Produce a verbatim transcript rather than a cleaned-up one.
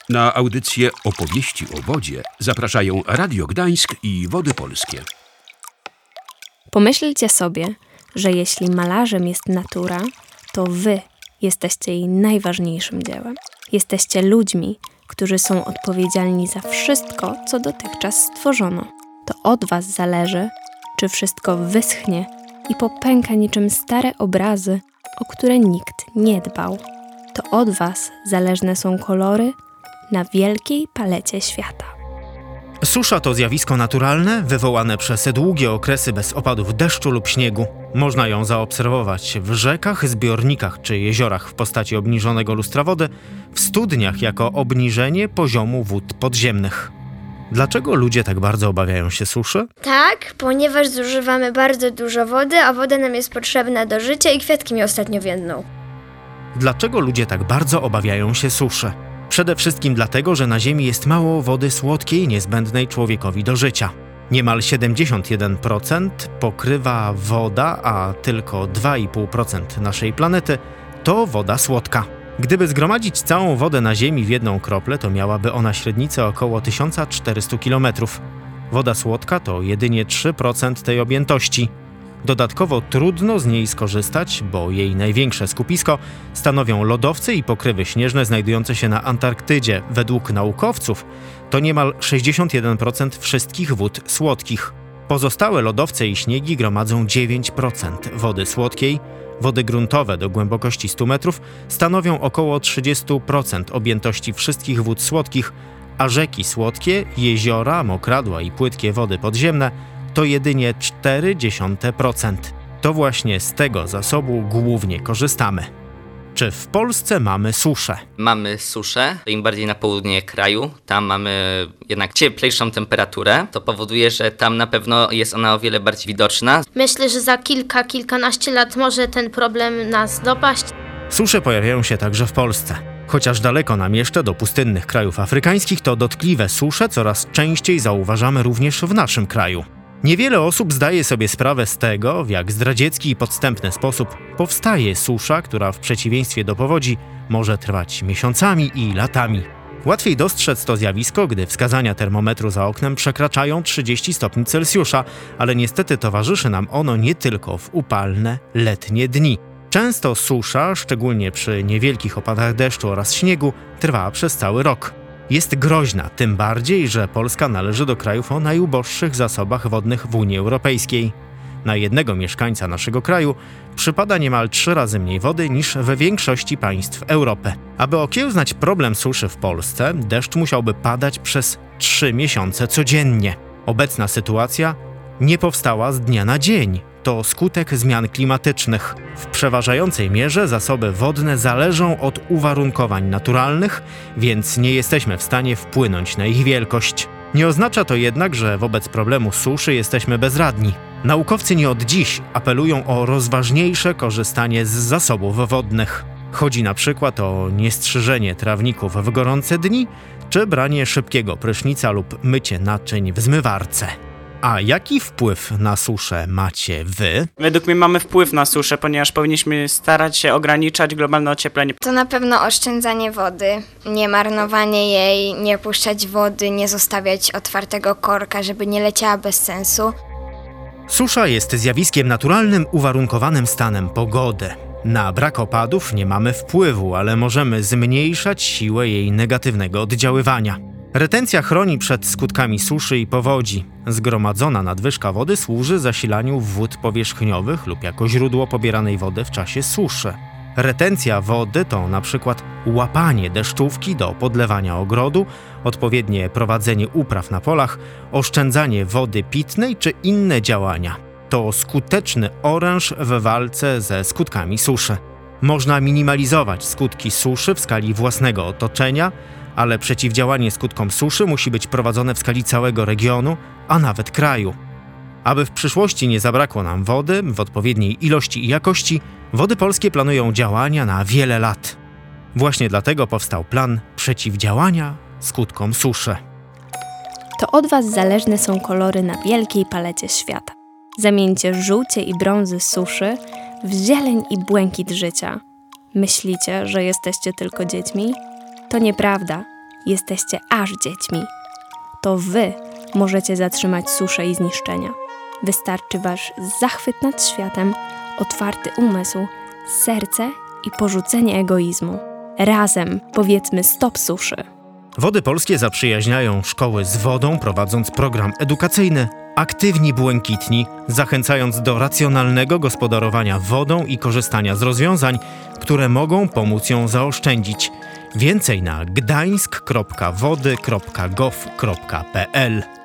Na audycję Opowieści o wodzie zapraszają Radio Gdańsk i Wody Polskie. Pomyślcie sobie, że jeśli malarzem jest natura, to wy jesteście jej najważniejszym dziełem. Jesteście ludźmi, którzy są odpowiedzialni za wszystko, co dotychczas stworzono. To od was zależy, czy wszystko wyschnie i popęka niczym stare obrazy, o które nikt nie dbał. To od was zależne są kolory na wielkiej palecie świata. Susza to zjawisko naturalne, wywołane przez długie okresy bez opadów deszczu lub śniegu. Można ją zaobserwować w rzekach, zbiornikach czy jeziorach w postaci obniżonego lustra wody, w studniach jako obniżenie poziomu wód podziemnych. Dlaczego ludzie tak bardzo obawiają się suszy? Tak, ponieważ zużywamy bardzo dużo wody, a woda nam jest potrzebna do życia i kwiatki mi ostatnio więdną. Dlaczego ludzie tak bardzo obawiają się suszy? Przede wszystkim dlatego, że na Ziemi jest mało wody słodkiej niezbędnej człowiekowi do życia. Niemal siedemdziesiąt jeden procent pokrywa woda, a tylko dwa i pół procent naszej planety to woda słodka. Gdyby zgromadzić całą wodę na Ziemi w jedną kroplę, to miałaby ona średnicę około tysiąc czterysta kilometrów. Woda słodka to jedynie trzy procent tej objętości. Dodatkowo trudno z niej skorzystać, bo jej największe skupisko stanowią lodowce i pokrywy śnieżne znajdujące się na Antarktydzie. Według naukowców to niemal sześćdziesiąt jeden procent wszystkich wód słodkich. Pozostałe lodowce i śniegi gromadzą dziewięć procent wody słodkiej. Wody gruntowe do głębokości stu metrów stanowią około trzydzieści procent objętości wszystkich wód słodkich, a rzeki słodkie, jeziora, mokradła i płytkie wody podziemne to jedynie cztery dziesiąte procent. To właśnie z tego zasobu głównie korzystamy. Czy w Polsce mamy suszę? Mamy suszę, im bardziej na południe kraju, tam mamy jednak cieplejszą temperaturę. To powoduje, że tam na pewno jest ona o wiele bardziej widoczna. Myślę, że za kilka, kilkanaście lat może ten problem nas dopaść. Susze pojawiają się także w Polsce. Chociaż daleko nam jeszcze do pustynnych krajów afrykańskich, to dotkliwe susze coraz częściej zauważamy również w naszym kraju. Niewiele osób zdaje sobie sprawę z tego, w jak zdradziecki i podstępny sposób powstaje susza, która w przeciwieństwie do powodzi może trwać miesiącami i latami. Łatwiej dostrzec to zjawisko, gdy wskazania termometru za oknem przekraczają trzydzieści stopni Celsjusza, ale niestety towarzyszy nam ono nie tylko w upalne, letnie dni. Często susza, szczególnie przy niewielkich opadach deszczu oraz śniegu, trwa przez cały rok. Jest groźna, tym bardziej, że Polska należy do krajów o najuboższych zasobach wodnych w Unii Europejskiej. Na jednego mieszkańca naszego kraju przypada niemal trzy razy mniej wody niż we większości państw Europy. Aby okiełznać problem suszy w Polsce, deszcz musiałby padać przez trzy miesiące codziennie. Obecna sytuacja nie powstała z dnia na dzień. To skutek zmian klimatycznych. W przeważającej mierze zasoby wodne zależą od uwarunkowań naturalnych, więc nie jesteśmy w stanie wpłynąć na ich wielkość. Nie oznacza to jednak, że wobec problemu suszy jesteśmy bezradni. Naukowcy nie od dziś apelują o rozważniejsze korzystanie z zasobów wodnych. Chodzi na przykład o niestrzyżenie trawników w gorące dni, czy branie szybkiego prysznica lub mycie naczyń w zmywarce. A jaki wpływ na suszę macie wy? Według mnie mamy wpływ na suszę, ponieważ powinniśmy starać się ograniczać globalne ocieplenie. To na pewno oszczędzanie wody, nie marnowanie jej, nie puszczać wody, nie zostawiać otwartego korka, żeby nie leciała bez sensu. Susza jest zjawiskiem naturalnym uwarunkowanym stanem pogody. Na brak opadów nie mamy wpływu, ale możemy zmniejszać siłę jej negatywnego oddziaływania. Retencja chroni przed skutkami suszy i powodzi. Zgromadzona nadwyżka wody służy zasilaniu wód powierzchniowych lub jako źródło pobieranej wody w czasie suszy. Retencja wody to na przykład łapanie deszczówki do podlewania ogrodu, odpowiednie prowadzenie upraw na polach, oszczędzanie wody pitnej czy inne działania. To skuteczny oręż w walce ze skutkami suszy. Można minimalizować skutki suszy w skali własnego otoczenia, ale przeciwdziałanie skutkom suszy musi być prowadzone w skali całego regionu, a nawet kraju. Aby w przyszłości nie zabrakło nam wody w odpowiedniej ilości i jakości, Wody Polskie planują działania na wiele lat. Właśnie dlatego powstał plan przeciwdziałania skutkom suszy. To od was zależne są kolory na wielkiej palecie świata. Zamieńcie żółcie i brązy suszy w zieleń i błękit życia. Myślicie, że jesteście tylko dziećmi? To nieprawda. jesteście aż dziećmi. To wy możecie zatrzymać suszę i zniszczenia. Wystarczy wasz zachwyt nad światem, otwarty umysł, serce i porzucenie egoizmu. Razem powiedzmy stop suszy. Wody Polskie zaprzyjaźniają szkoły z wodą, prowadząc program edukacyjny Aktywni Błękitni, zachęcając do racjonalnego gospodarowania wodą i korzystania z rozwiązań, które mogą pomóc ją zaoszczędzić. Więcej na gdańsk kropka wody kropka gov kropka p l.